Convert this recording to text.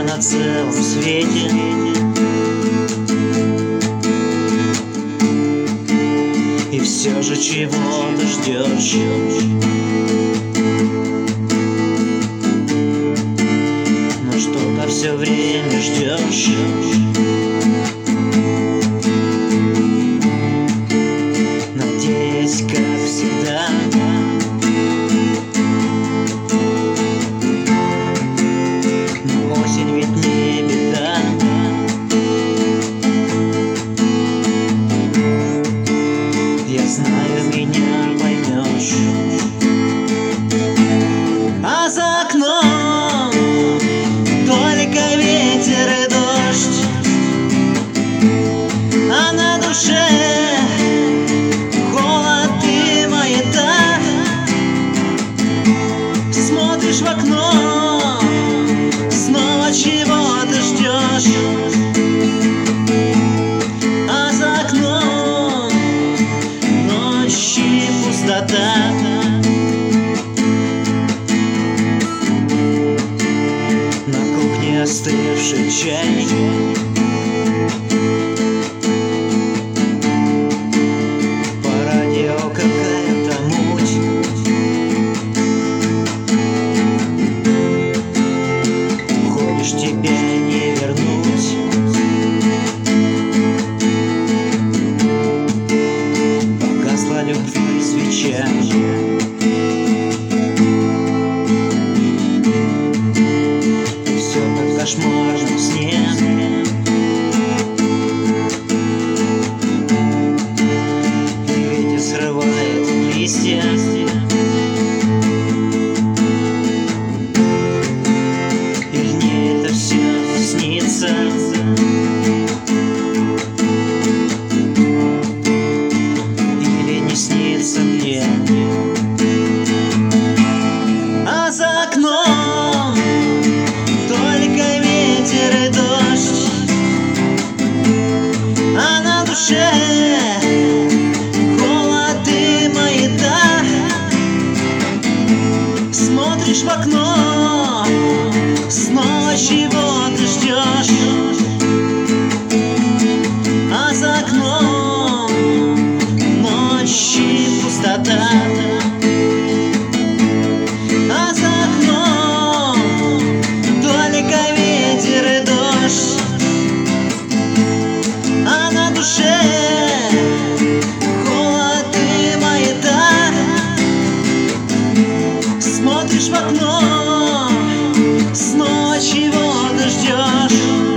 на целом свете. И все же чего ты ждешь? Но что-то все время ждешь. Надеюсь, как всегда. Но осень ведь не беда. Я знаю, меня поймешь. А за окном только ветер и дождь, а на душе холод и маята. Смотришь в окно, снова чего ты ждешь? А за окном ночь и пустота. На кухне остывший чай, по радио какая-то муть. Уходишь, тебя не вернуть. Погасла любви свеча. В кошмарном сне и ветер срывает листья. Или мне это все снится? Или не снится мне? А за окном только ветер и дождь, а на душе холод и маята. Смотришь в окно, снова чего ты ждешь? А за окном ночь и пустота. А за окном только ветер и дождь, а на душе холод и маята. Смотришь в окно, снова чего ты ждешь?